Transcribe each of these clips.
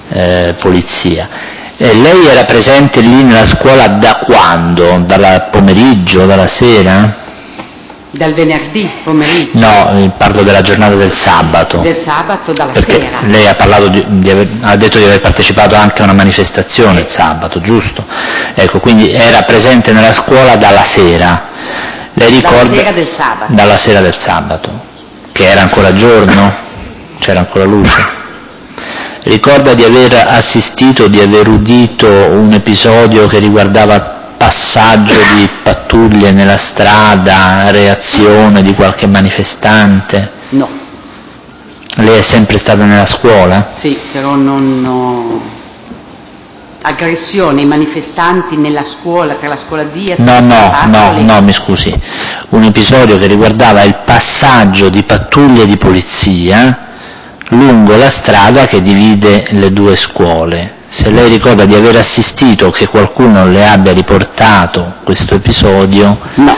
polizia. Lei era presente lì nella scuola da quando? Dal pomeriggio, dalla sera? Dal venerdì pomeriggio? No, parlo della giornata del sabato. Del sabato dalla perché sera. Lei ha parlato ha detto di aver partecipato anche a una manifestazione il sabato, giusto? Ecco, quindi era presente nella scuola dalla sera. Lei ricorda? Dalla sera del sabato. Dalla sera del sabato, che era ancora giorno? C'era ancora luce? Ricorda di aver assistito, di aver udito un episodio che riguardava passaggio di pattuglie nella strada, reazione di qualche manifestante? No. Lei è sempre stata nella scuola? Sì, però non ho aggressione ai manifestanti nella scuola, tra la scuola Diaz e la scuola Pascoli? No, mi scusi. Un episodio che riguardava il passaggio di pattuglie di polizia lungo la strada che divide le due scuole. Se lei ricorda di aver assistito o che qualcuno le abbia riportato questo episodio? No.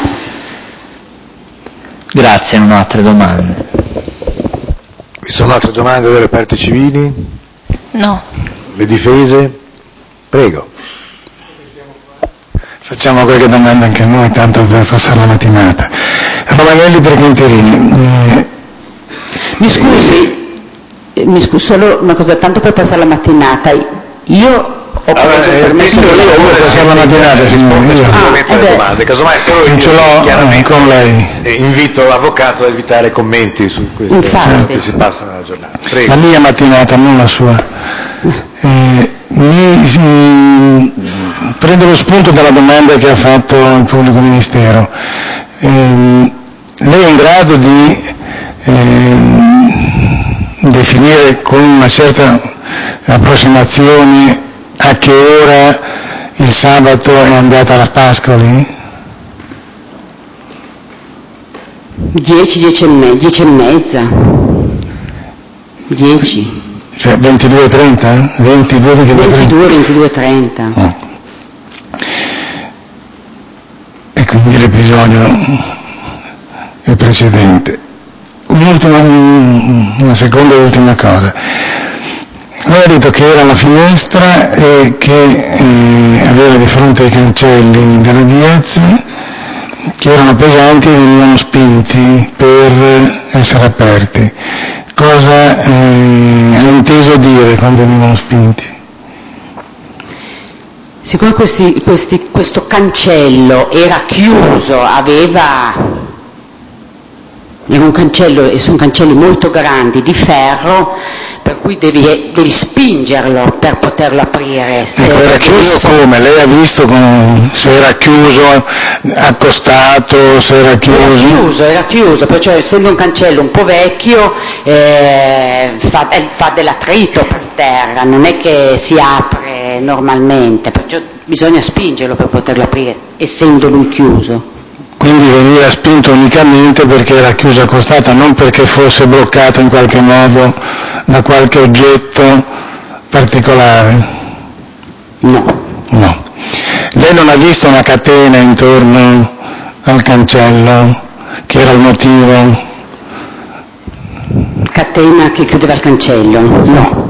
Grazie, non ho altre domande. Vi sono altre domande delle parti civili? No. Le difese? Prego. Facciamo qualche domanda anche noi, tanto per passare la mattinata. Romanelli per Quinterini. Mi scusi solo una cosa, tanto per passare la mattinata. Io ho preso il permesso di passare la mattinata, risponde esclusivamente alle domande, casomai se non ce l'ho chiaramente con lei. Invito l'avvocato a evitare commenti su questo. Infatti. Che si passa nella giornata. Prego. La mia mattinata, non la sua. Prendo lo spunto dalla domanda che ha fatto il pubblico ministero. Lei è in grado di definire con una certa approssimazione a che ora il sabato è andata alla Pascoli? 10 e mezza. 10. Cioè 22:30? 22:30. E quindi l'episodio è precedente. Una seconda e ultima cosa. Lei ha detto che era alla finestra e che aveva di fronte i cancelli della Diaz che erano pesanti e venivano spinti per essere aperti. Cosa ha inteso dire quando venivano spinti? Siccome questo cancello era chiuso, era un cancello, e sono cancelli molto grandi di ferro, per cui devi spingerlo per poterlo aprire. Ecco, era chiuso come? Lei ha visto se era chiuso, accostato, se era chiuso? Era chiuso, perciò essendo un cancello un po' vecchio fa dell'attrito per terra, non è che si apre normalmente, perciò bisogna spingerlo per poterlo aprire, essendo lui chiuso. Quindi veniva spinto unicamente perché era chiuso accostata, non perché fosse bloccato in qualche modo da qualche oggetto particolare? No. Lei non ha visto una catena intorno al cancello, che era il motivo? Catena che chiudeva il cancello? No.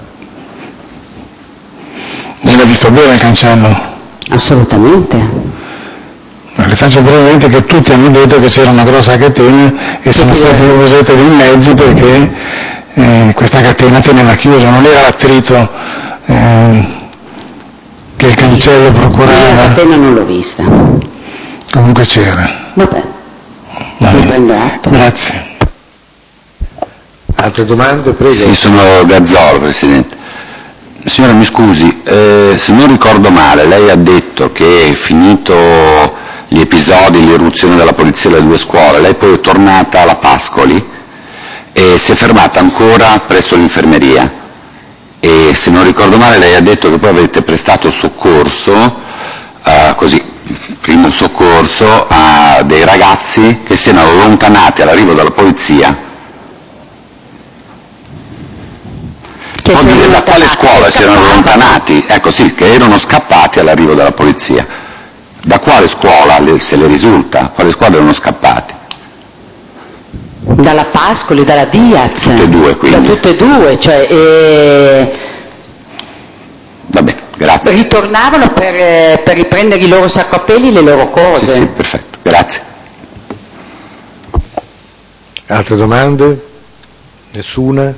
Lei l'ha visto bene il cancello? Assolutamente. Le faccio presente che tutti hanno detto che c'era una grossa catena e sono stati usati dei mezzi perché questa catena teneva chiusa, non era l'attrito che il cancello procurava. La catena non l'ho vista. Comunque c'era. Vabbè. Ne prendo atto. Grazie. Altre domande? Prego. Sì, sono Gazzolo, Presidente. Signora, mi scusi, se non ricordo male, lei ha detto che finito gli episodi, l'irruzione della polizia alle due scuole, lei poi è tornata alla Pascoli e si è fermata ancora presso l'infermeria e se non ricordo male lei ha detto che poi avete prestato soccorso, primo soccorso a dei ragazzi che si erano allontanati all'arrivo della polizia. Può dire da quale scuola si erano allontanati? Ecco sì, che erano scappati all'arrivo della polizia. Da quale scuola, se le risulta? Quale scuola erano scappati? Dalla Pascoli, dalla Diaz. Tutte e due, quindi. Da tutte e due, cioè ritornavano per riprendere i loro saccoppelli, le loro cose. Sì, perfetto, grazie. Altre domande? Nessuna?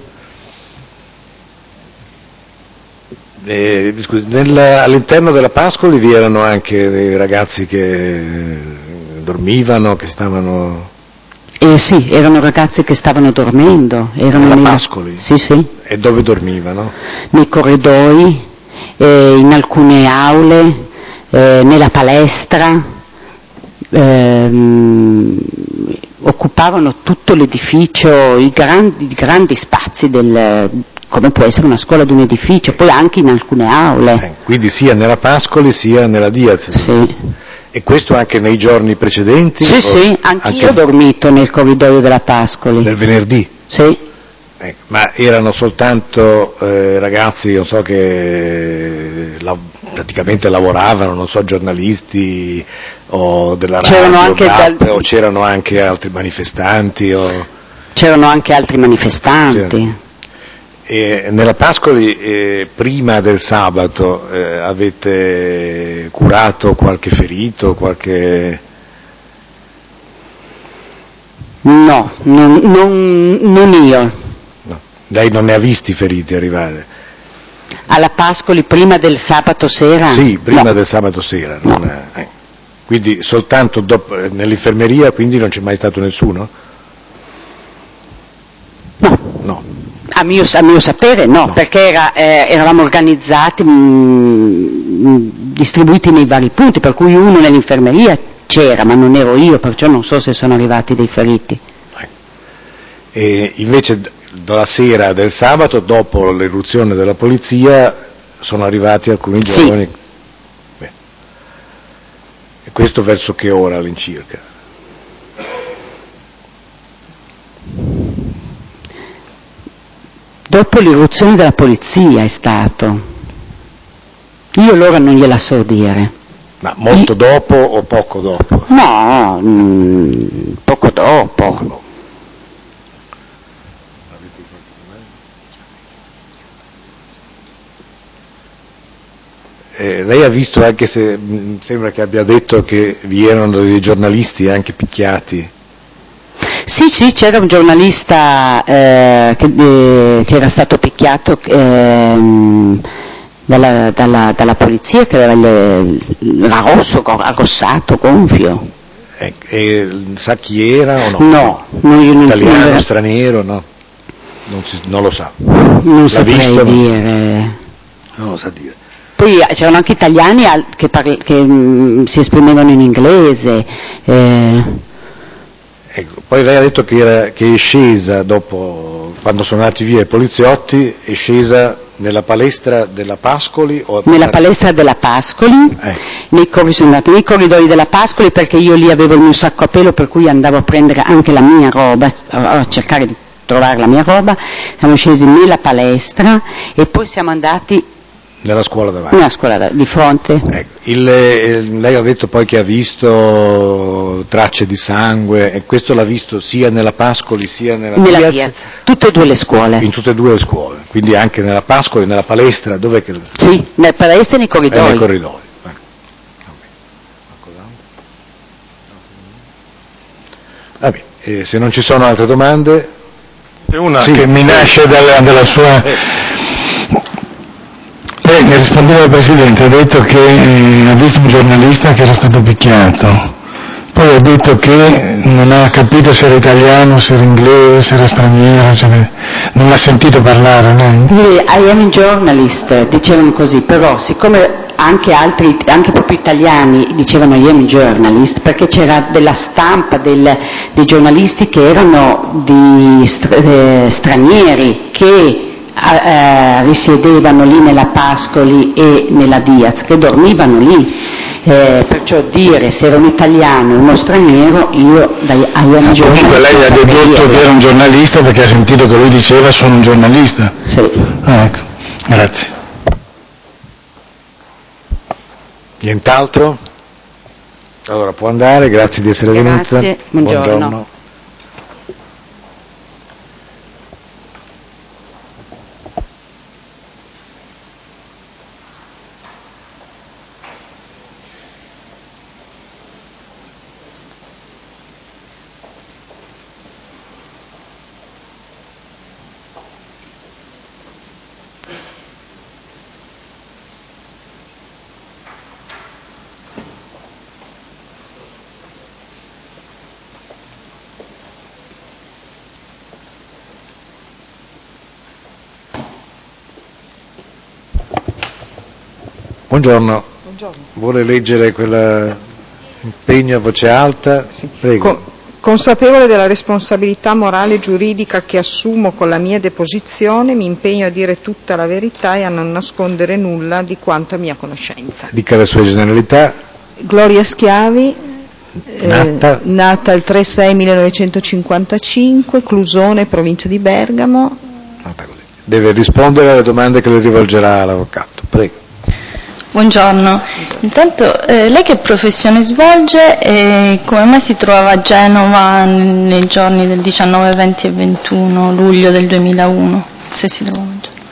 All'interno della Pascoli vi erano anche dei ragazzi che dormivano, che stavano... Sì, erano ragazzi che stavano dormendo. Nella Pascoli? Sì, sì. E dove dormivano? Nei corridoi, in alcune aule, nella palestra, occupavano tutto l'edificio, i grandi spazi come può essere una scuola di un edificio, poi anche in alcune aule. Quindi sia nella Pascoli sia nella Diaz? Sì. E questo anche nei giorni precedenti? Sì, sì, anch'io ho dormito nel corridoio della Pascoli. Del venerdì? Sì. Ma erano soltanto ragazzi, non so, che praticamente lavoravano, non so, giornalisti o della radio, o c'erano anche altri manifestanti? C'erano anche altri manifestanti. E nella Pascoli prima del sabato avete curato qualche ferito, qualche... No, non io. No. Lei non ne ha visti feriti arrivare? Alla Pascoli prima del sabato sera? Sì, prima no. del sabato sera. No. Quindi soltanto nell'infermeria, quindi non c'è mai stato nessuno? No. No. A mio sapere no. Perché eravamo organizzati, distribuiti nei vari punti, per cui uno nell'infermeria c'era, ma non ero io, perciò non so se sono arrivati dei feriti. E invece dalla sera del sabato, dopo l'irruzione della polizia, sono arrivati alcuni giovani. Sì. Beh. E questo verso che ora all'incirca? Dopo l'irruzione della polizia è stato. Io l'ora non gliela so dire. Ma molto dopo o poco dopo? No, poco dopo. Lei ha visto, anche se sembra che abbia detto che vi erano dei giornalisti anche picchiati? Sì, c'era un giornalista che era stato picchiato dalla polizia, che aveva arrossato, gonfio. E sa chi era o no? No, italiano, straniero, no? Non lo sa. Non saprei visto, dire. Non lo sa dire. Poi c'erano anche italiani che si esprimevano in inglese. Ecco, poi lei ha detto che è scesa dopo, quando sono andati via i poliziotti, è scesa nella palestra della Pascoli? Nella palestra della Pascoli, sono andata nei corridoi della Pascoli, perché io lì avevo il mio sacco a pelo, per cui andavo a prendere anche la mia roba, a cercare di trovare la mia roba. Siamo scesi nella palestra e poi siamo andati nella scuola davanti? Nella scuola di fronte. Ecco, lei ha detto poi che ha visto tracce di sangue, e questo l'ha visto sia nella Pascoli sia nella Diaz? Tutte e due le scuole. In tutte e due le scuole, quindi anche nella Pascoli, nella palestra, dov'è che... Sì, nella palestra e nei corridoi. Nei corridoi. Vabbè, se non ci sono altre domande... Una che mi nasce dalla sua... Lei rispondeva al Presidente, ha detto che ha visto un giornalista che era stato picchiato, poi ha detto che non ha capito se era italiano, se era inglese, se era straniero, cioè, non l'ha sentito parlare lei? I am a journalist, dicevano così, però siccome anche proprio italiani dicevano I am a journalist, perché c'era della stampa, dei giornalisti che erano stranieri, che risiedevano lì nella Pascoli e nella Diaz, che dormivano lì, perciò dire se era un italiano o uno straniero, io comunque lei ha dedotto che era un giornalista perché ha sentito che lui diceva sono un giornalista? Sì. Ecco, grazie. Nient'altro? Allora può andare, grazie di essere venuta. Grazie, buongiorno. Buongiorno. Buongiorno. Vuole leggere quell'impegno a voce alta? Sì. Prego. Consapevole della responsabilità morale e giuridica che assumo con la mia deposizione, mi impegno a dire tutta la verità e a non nascondere nulla di quanto a mia conoscenza. Dica le sue generalità. Gloria Schiavi, nata il 3/6/1955, Clusone, provincia di Bergamo. Deve rispondere alle domande che le rivolgerà l'avvocato. Prego. Buongiorno, intanto lei che professione svolge e come mai si trovava a Genova nei giorni del 19, 20 e 21 luglio del 2001? Se si trova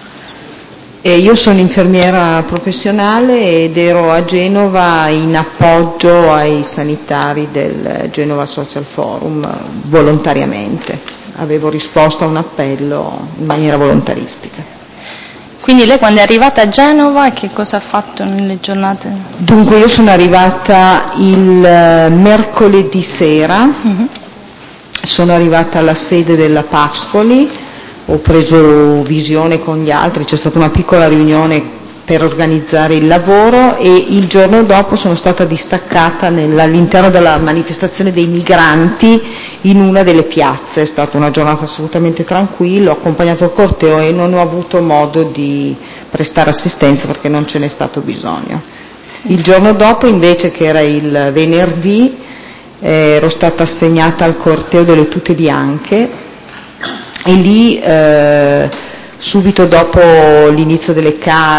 Io sono infermiera professionale ed ero a Genova in appoggio ai sanitari del Genova Social Forum volontariamente. Avevo risposto a un appello in maniera volontaristica. Quindi lei quando è arrivata a Genova che cosa ha fatto nelle giornate? Dunque io sono arrivata il mercoledì sera, sono arrivata alla sede della Pascoli, ho preso visione con gli altri, c'è stata una piccola riunione per organizzare il lavoro e il giorno dopo sono stata distaccata all'interno della manifestazione dei migranti in una delle piazze. È stata una giornata assolutamente tranquilla, ho accompagnato il corteo e non ho avuto modo di prestare assistenza perché non ce n'è stato bisogno. Il giorno dopo invece, che era il venerdì, ero stata assegnata al corteo delle tute bianche e lì subito dopo l'inizio delle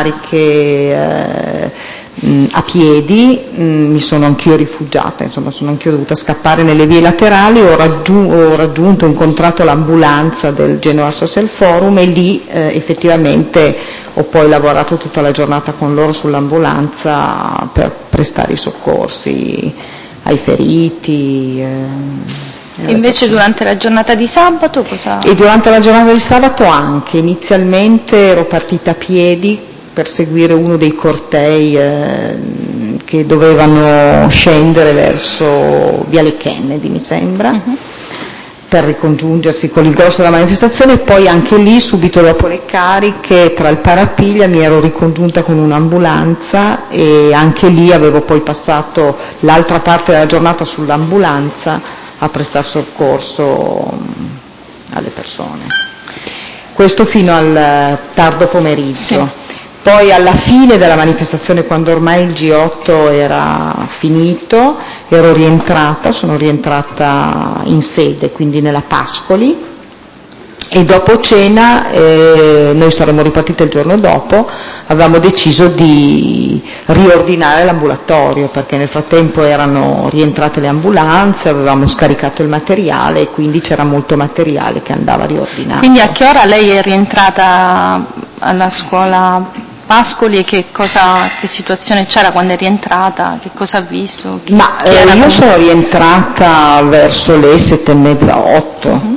cariche a piedi mi sono anch'io rifugiata, insomma sono anch'io dovuta scappare nelle vie laterali, ho incontrato l'ambulanza del Genoa Social Forum e lì effettivamente ho poi lavorato tutta la giornata con loro sull'ambulanza per prestare i soccorsi ai feriti. E invece durante la giornata di sabato cosa? E durante la giornata di sabato anche, inizialmente ero partita a piedi per seguire uno dei cortei che dovevano scendere verso Viale Kennedy, mi sembra, per ricongiungersi con il grosso della manifestazione, e poi anche lì, subito dopo le cariche, tra il parapiglia mi ero ricongiunta con un'ambulanza e anche lì avevo poi passato l'altra parte della giornata sull'ambulanza a prestare soccorso alle persone. Questo fino al tardo pomeriggio. Sì. Poi alla fine della manifestazione, quando ormai il G8 era finito, sono rientrata in sede, quindi nella Pascoli, e dopo cena noi saremmo ripartite il giorno dopo, avevamo deciso di riordinare l'ambulatorio perché nel frattempo erano rientrate le ambulanze, avevamo scaricato il materiale e quindi c'era molto materiale che andava riordinato. Quindi a che ora lei è rientrata alla scuola Pascoli e che situazione c'era quando è rientrata? Che cosa ha visto? Io sono rientrata verso le 7:30, 8.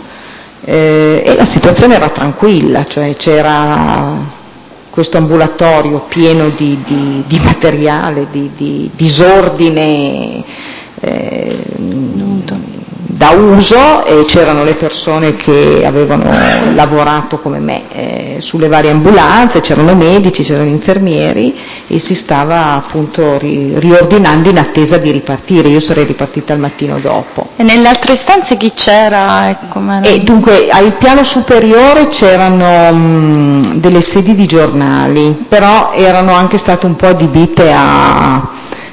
E la situazione era tranquilla, cioè c'era questo ambulatorio pieno di materiale, di disordine da uso, e c'erano le persone che avevano lavorato come me sulle varie ambulanze, c'erano medici, c'erano infermieri e si stava appunto riordinando in attesa di ripartire. Io sarei ripartita il mattino dopo. E nelle altre stanze chi c'era? E dunque al piano superiore c'erano delle sedi di giornali, però erano anche state un po' adibite a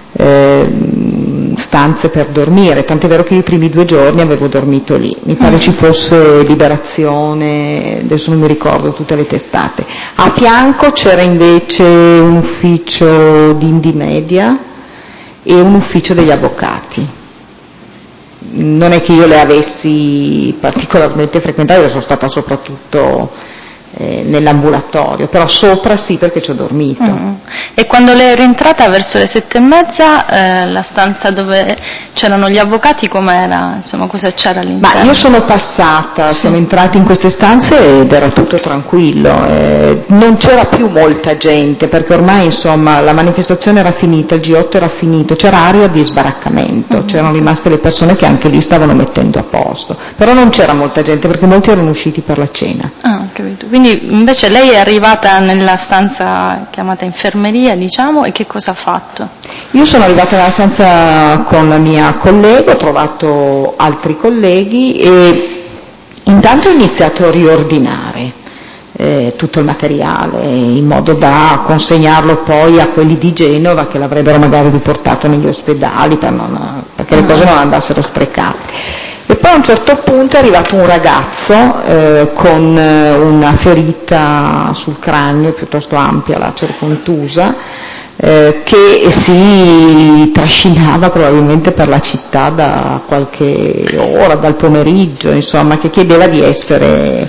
stanze per dormire, tant'è vero che i primi 2 giorni avevo dormito lì. Mi pare ci fosse Liberazione, adesso non mi ricordo tutte le testate. A fianco c'era invece un ufficio di Indimedia e un ufficio degli avvocati. Non è che io le avessi particolarmente frequentate, sono stata soprattutto nell'ambulatorio, però sopra sì, perché ci ho dormito. E quando lei è rientrata verso le 7:30, la stanza dove c'erano gli avvocati, com'era? Insomma, cosa c'era all'interno? Ma io sono passata, siamo entrati in queste stanze ed era tutto tranquillo, non c'era più molta gente perché ormai insomma la manifestazione era finita, il G8 era finito, c'era aria di sbaraccamento, c'erano rimaste le persone che anche lì stavano mettendo a posto, però non c'era molta gente perché molti erano usciti per la cena. Ah, ho capito. Quindi invece lei è arrivata nella stanza chiamata infermeria, diciamo, e che cosa ha fatto? Io sono arrivata nella stanza con la mia collega, ho trovato altri colleghi e intanto ho iniziato a riordinare tutto il materiale in modo da consegnarlo poi a quelli di Genova che l'avrebbero magari riportato negli ospedali perché le cose non andassero sprecate. E poi a un certo punto è arrivato un ragazzo con una ferita sul cranio piuttosto ampia, lacero contusa, che si trascinava probabilmente per la città da qualche ora, dal pomeriggio, insomma, che chiedeva di essere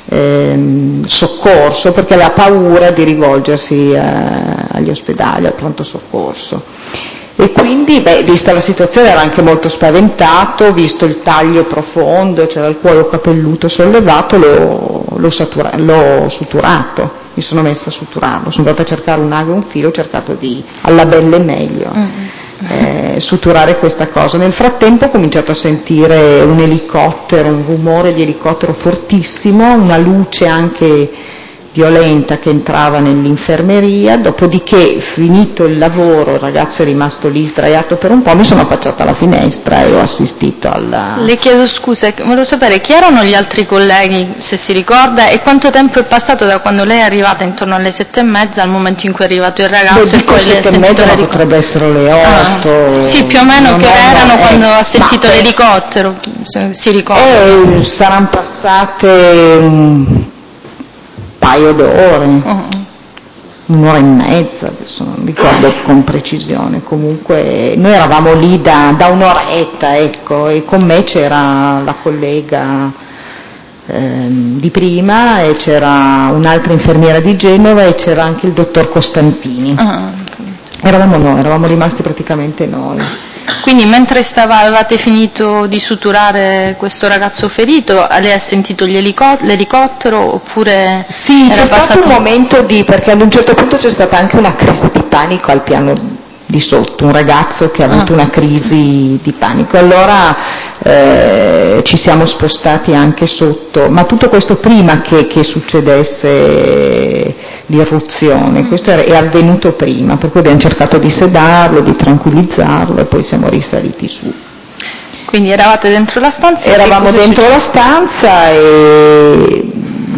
soccorso perché aveva paura di rivolgersi agli ospedali, al pronto soccorso. E quindi, vista la situazione, era anche molto spaventato, visto il taglio profondo, c'era il cuoio capelluto sollevato, l'ho suturato, mi sono messa a suturarlo, sono andata a cercare un'ago e un filo, ho cercato di, alla belle e meglio, suturare questa cosa. Nel frattempo ho cominciato a sentire un elicottero, un rumore di elicottero fortissimo, una luce anche violenta che entrava nell'infermeria, dopodiché finito il lavoro il ragazzo è rimasto lì sdraiato per un po', mi sono affacciata alla finestra e ho assistito alla... Le chiedo scusa, volevo sapere chi erano gli altri colleghi, se si ricorda, e quanto tempo è passato da quando lei è arrivata intorno alle 7:30 al momento in cui è arrivato il ragazzo e poi lei ha sentito l'elicottero. Potrebbe essere le 8. Sì, più o meno che ore erano quando ha sentito l'elicottero, se si ricorda. Saranno passate paio d'ore, un'ora e mezza, adesso non ricordo con precisione, comunque noi eravamo lì da un'oretta, ecco, e con me c'era la collega di prima e c'era un'altra infermiera di Genova e c'era anche il dottor Costantini. Eravamo rimasti praticamente noi. Quindi mentre avevate finito di suturare questo ragazzo ferito, lei ha sentito l'elicottero oppure... Sì, c'è stato un momento perché ad un certo punto c'è stata anche una crisi di panico al piano di sotto, un ragazzo che ha avuto una crisi di panico, allora ci siamo spostati anche sotto, ma tutto questo prima che succedesse l'irruzione, questo è avvenuto prima, per cui abbiamo cercato di sedarlo, di tranquillizzarlo e poi siamo risaliti su. Quindi eravate dentro la stanza? Eravamo dentro la stanza e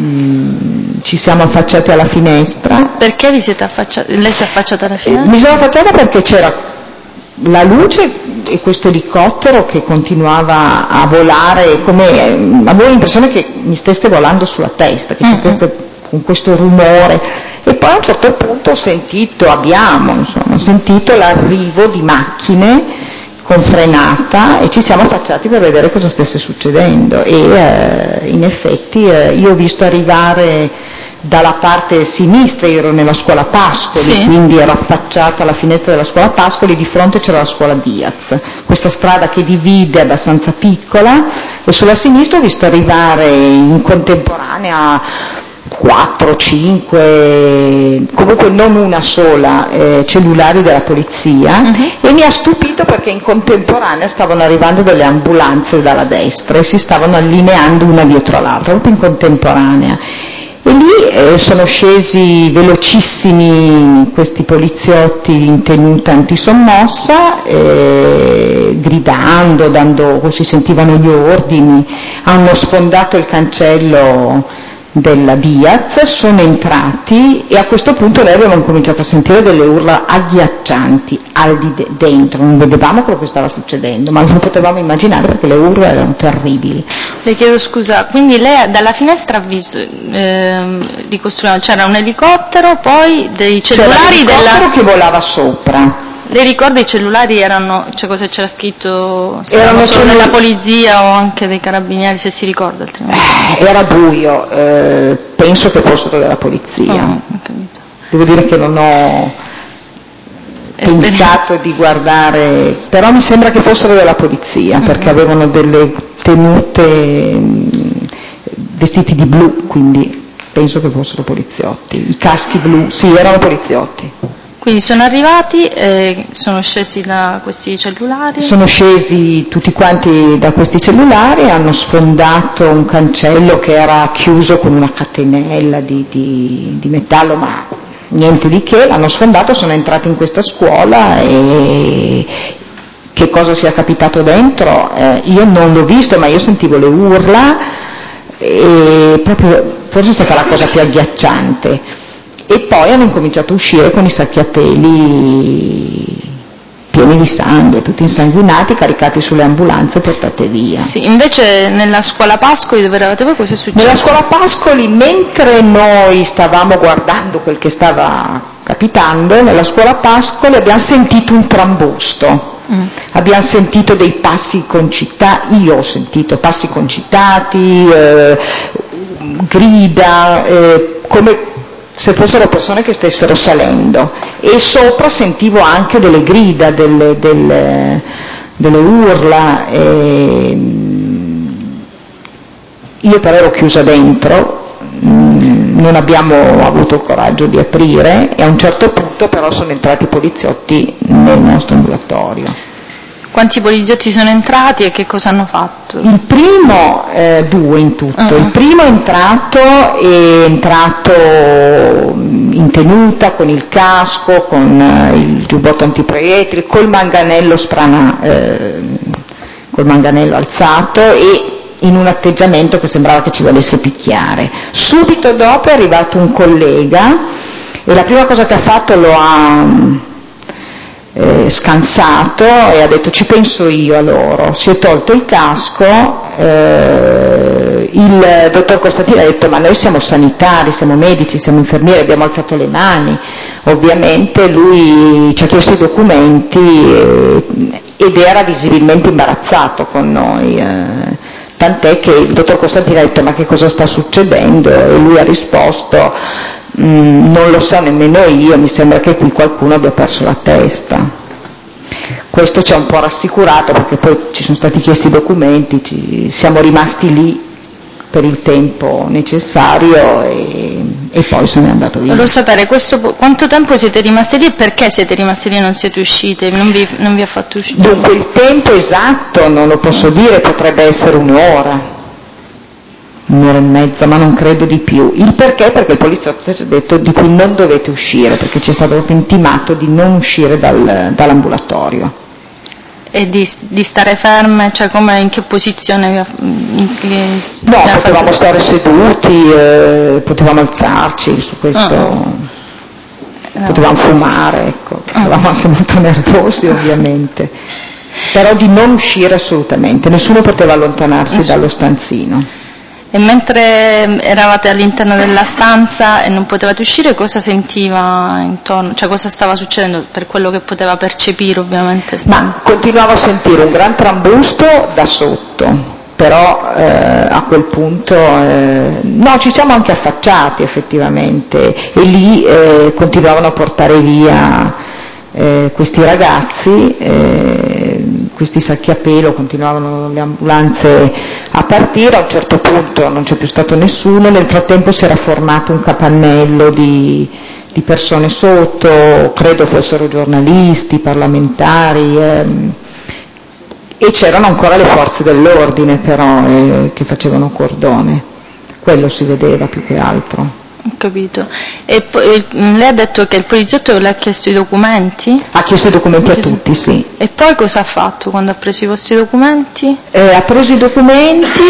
ci siamo affacciati alla finestra. Perché vi siete affacciati? Lei si è affacciata alla finestra? Mi sono affacciata perché c'era la luce e questo elicottero che continuava a volare, come avevo l'impressione che mi stesse volando sulla testa, che ci stesse con questo rumore, e poi a un certo punto abbiamo sentito l'arrivo di macchine con frenata e ci siamo affacciati per vedere cosa stesse succedendo e in effetti io ho visto arrivare dalla parte sinistra, io ero nella scuola Pascoli, quindi ero affacciata alla finestra della scuola Pascoli, di fronte c'era la scuola Diaz, questa strada che divide è abbastanza piccola e sulla sinistra ho visto arrivare in contemporanea 4, 5, comunque non una sola, cellulari della polizia e mi ha stupito perché in contemporanea stavano arrivando delle ambulanze dalla destra e si stavano allineando una dietro l'altra, proprio in contemporanea. E lì sono scesi velocissimi questi poliziotti in tenuta antisommossa, gridando, si sentivano gli ordini, hanno sfondato il cancello della Diaz, sono entrati e a questo punto noi avevamo cominciato a sentire delle urla agghiaccianti al di dentro, non vedevamo quello che stava succedendo, ma non potevamo immaginare perché le urla erano terribili. Le chiedo scusa, quindi lei dalla finestra ha visto, c'era un elicottero, poi dei cellulari che volava sopra. Le ricorda i cellulari erano, cosa c'era scritto? Erano solo della polizia o anche dei carabinieri, se si ricorda altrimenti? Era buio, penso che fossero della polizia. Devo dire che non ho... pensato di guardare, però mi sembra che fossero della polizia, perché avevano delle tenute, vestiti di blu, quindi penso che fossero poliziotti. I caschi blu, sì, erano poliziotti. Quindi sono arrivati, sono scesi da questi cellulari? Sono scesi tutti quanti da questi cellulari, hanno sfondato un cancello che era chiuso con una catenella di metallo, ma niente di che, l'hanno sfondato, sono entrati in questa scuola e che cosa sia capitato dentro io non l'ho visto, ma io sentivo le urla e proprio forse è stata la cosa più agghiacciante. E poi hanno incominciato a uscire con i sacchi a peli pieni di sangue, tutti insanguinati, caricati sulle ambulanze e portate via. Sì, invece nella scuola Pascoli dove eravate voi cosa è successo? Nella scuola Pascoli, mentre noi stavamo guardando quel che stava capitando, nella scuola Pascoli abbiamo sentito un trambusto. Abbiamo sentito dei passi concitati, io ho sentito passi concitati, grida, come se fossero persone che stessero salendo, e sopra sentivo anche delle grida, delle urla. Io però ero chiusa dentro, non abbiamo avuto il coraggio di aprire e a un certo punto però sono entrati i poliziotti nel nostro ambulatorio. Quanti poliziotti sono entrati e che cosa hanno fatto? Il primo, 2 in tutto, il primo è entrato in tenuta, con il casco, con il giubbotto antiproiettili, col manganello alzato e in un atteggiamento che sembrava che ci volesse picchiare. Subito dopo è arrivato un collega e la prima cosa che ha fatto lo ha scansato e ha detto ci penso io a loro, si è tolto il casco, il dottor Costantino ha detto ma noi siamo sanitari, siamo medici, siamo infermieri, abbiamo alzato le mani, ovviamente lui ci ha chiesto i documenti ed era visibilmente imbarazzato con noi, tant'è che il dottor Costantino ha detto ma che cosa sta succedendo e lui ha risposto non lo so nemmeno io, mi sembra che qui qualcuno abbia perso la testa. Questo ci ha un po' rassicurato perché poi ci sono stati chiesti i documenti, siamo rimasti lì per il tempo necessario e poi sono andato via. Volevo sapere quanto tempo siete rimasti lì e perché siete rimasti lì e non siete usciti, non vi ha fatto uscire? Dunque il tempo esatto non lo posso dire, potrebbe essere un'ora e mezza, ma non credo di più. Il perché? Perché il poliziotto ci ha detto di cui non dovete uscire, perché ci è stato intimato di non uscire dall'ambulatorio. E di stare ferme, cioè come, in che posizione No, potevamo stare seduti, potevamo alzarci, su questo potevamo fumare, ecco, eravamo anche molto nervosi ovviamente, però di non uscire assolutamente, nessuno poteva allontanarsi dallo stanzino. E mentre eravate all'interno della stanza e non potevate uscire, cosa sentiva intorno? Cioè cosa stava succedendo per quello che poteva percepire ovviamente? Ma continuavo a sentire un gran trambusto da sotto, però a quel punto no, ci siamo anche affacciati effettivamente e lì continuavano a portare via questi ragazzi, questi sacchi a pelo, continuavano le ambulanze a partire, a un certo punto non c'è più stato nessuno, nel frattempo si era formato un capannello di persone sotto, credo fossero giornalisti, parlamentari, e c'erano ancora le forze dell'ordine però che facevano cordone, quello si vedeva più che altro. Ho capito. E poi, lei ha detto che il poliziotto le ha chiesto i documenti? Ha chiesto i documenti a tutti, sì. E poi cosa ha fatto quando ha preso i vostri documenti? Ha preso i documenti,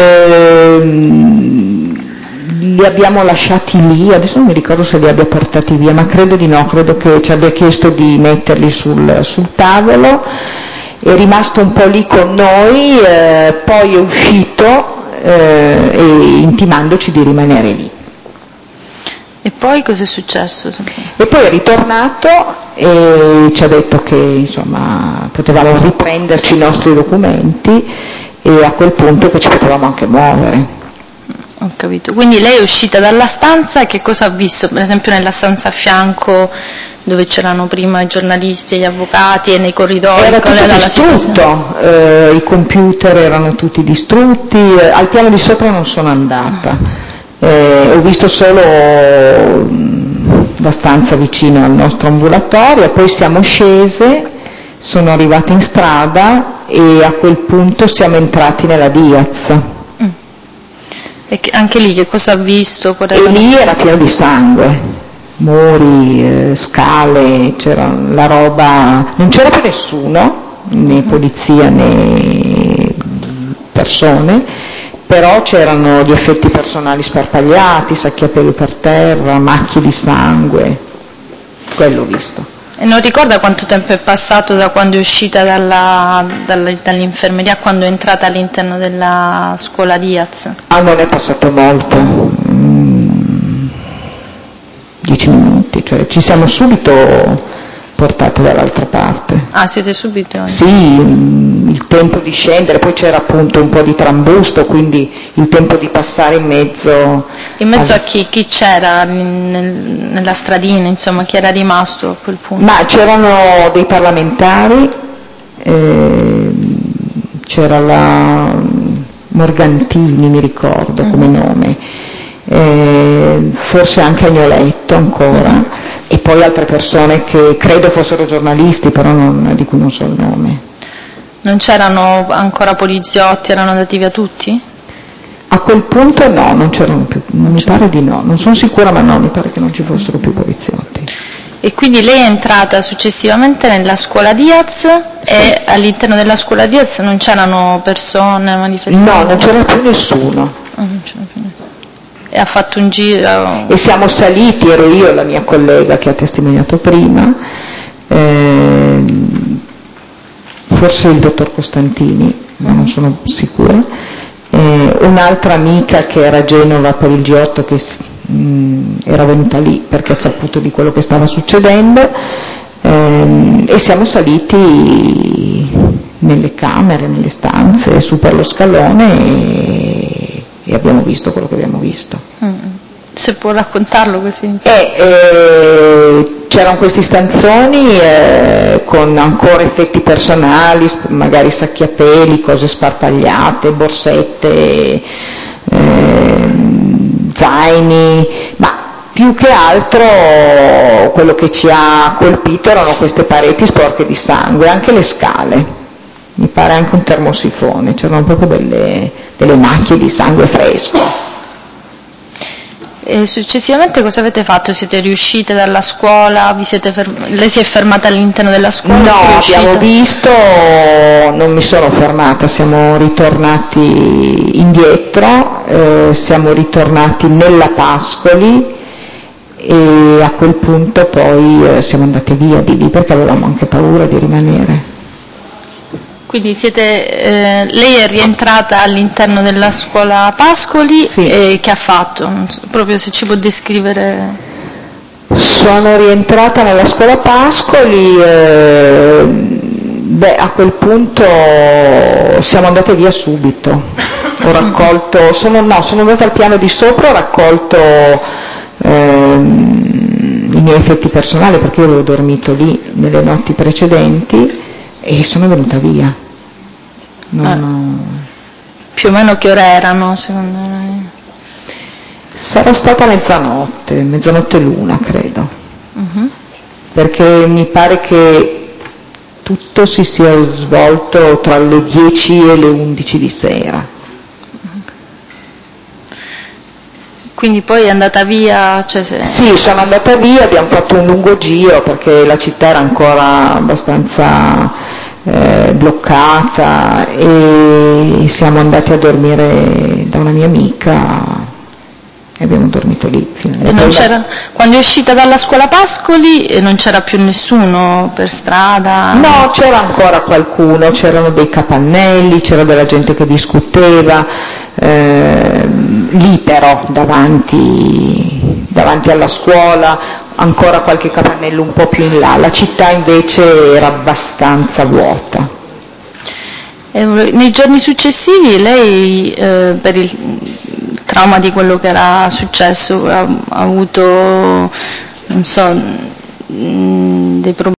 li abbiamo lasciati lì, adesso non mi ricordo se li abbia portati via, ma credo di no, credo che ci abbia chiesto di metterli sul tavolo, è rimasto un po' lì con noi, poi è uscito intimandoci di rimanere lì. E poi cosa è successo? E poi è ritornato e ci ha detto che insomma potevamo riprenderci i nostri documenti e a quel punto che ci potevamo anche muovere. Ho capito. Quindi lei è uscita dalla stanza e che cosa ha visto? Per esempio nella stanza a fianco dove c'erano prima i giornalisti e gli avvocati e nei corridoi? Era tutto distrutto, i computer erano tutti distrutti, al piano di sopra non sono andata, ho visto solo la stanza vicino al nostro ambulatorio, poi siamo scese, sono arrivate in strada e a quel punto siamo entrati nella Diaz. E anche lì che cosa ha visto? E lì era pieno di sangue, muri, scale, c'era la roba, non c'era più nessuno, né polizia né persone, però c'erano gli effetti personali sparpagliati, sacchi a pelo per terra, macchie di sangue, quello ho visto. E non ricorda quanto tempo è passato da quando è uscita dall'infermeria a quando è entrata all'interno della scuola Diaz? Ah, non è passato molto, 10 minuti, cioè ci siamo subito portate dall'altra parte. Ah, siete subito? Sì, il tempo di scendere, poi c'era appunto un po' di trambusto, quindi il tempo di passare in mezzo... In mezzo a chi c'era nella stradina, insomma, chi era rimasto a quel punto? Ma c'erano dei parlamentari, c'era la Morgantini, mi ricordo come nome, forse anche Agnoletto ancora, e poi altre persone che credo fossero giornalisti, però di cui non so il nome. Non c'erano ancora poliziotti, erano andati via tutti? A quel punto no, non c'erano più, mi pare di no, non sono sicura, ma no, mi pare che non ci fossero più poliziotti. E quindi lei è entrata successivamente nella scuola Diaz, sì. E all'interno della scuola Diaz non c'erano persone, manifestanti? No, non c'era più nessuno. Non c'era più nessuno. E ha fatto un giro? E siamo saliti, ero io e la mia collega che ha testimoniato prima, forse il dottor Costantini, ma non sono sicura, un'altra amica che era a Genova per il G8 che era venuta lì perché ha saputo di quello che stava succedendo, e siamo saliti nelle camere, nelle stanze, su per lo scalone e abbiamo visto quello che abbiamo visto. Se può raccontarlo così. C'erano questi stanzoni con ancora effetti personali, magari sacchi a peli, cose sparpagliate, borsette, zaini, ma più che altro quello che ci ha colpito erano queste pareti sporche di sangue, anche le scale, mi pare anche un termosifone, c'erano proprio delle macchie di sangue fresco. E successivamente cosa avete fatto? Siete riuscite dalla scuola? Lei si è fermata all'interno della scuola? No, abbiamo visto, non mi sono fermata, siamo ritornati indietro, siamo ritornati nella Pascoli e a quel punto poi siamo andati via di lì perché avevamo anche paura di rimanere. Quindi lei è rientrata all'interno della scuola Pascoli, sì. E che ha fatto? Proprio se ci può descrivere. Sono rientrata nella scuola Pascoli, a quel punto siamo andate via subito. Ho raccolto, sono andata al piano di sopra, ho raccolto i miei effetti personali perché io avevo dormito lì nelle notti precedenti. E sono venuta via. Più o meno che ore erano, secondo lei? Sarà stata mezzanotte e l'una, credo. Perché mi pare che tutto si sia svolto tra le 10 e le 11 di sera. Quindi poi è andata via? Sì, sono andata via, abbiamo fatto un lungo giro perché la città era ancora abbastanza bloccata e siamo andati a dormire da una mia amica e abbiamo dormito lì. Quando è uscita dalla scuola Pascoli non c'era più nessuno per strada? No, c'era ancora qualcuno, c'erano dei capannelli, c'era della gente che discuteva, lì però davanti alla scuola, ancora qualche capannello un po' più in là, la città invece era abbastanza vuota. Nei giorni successivi lei per il trauma di quello che era successo, ha avuto, non so, dei problemi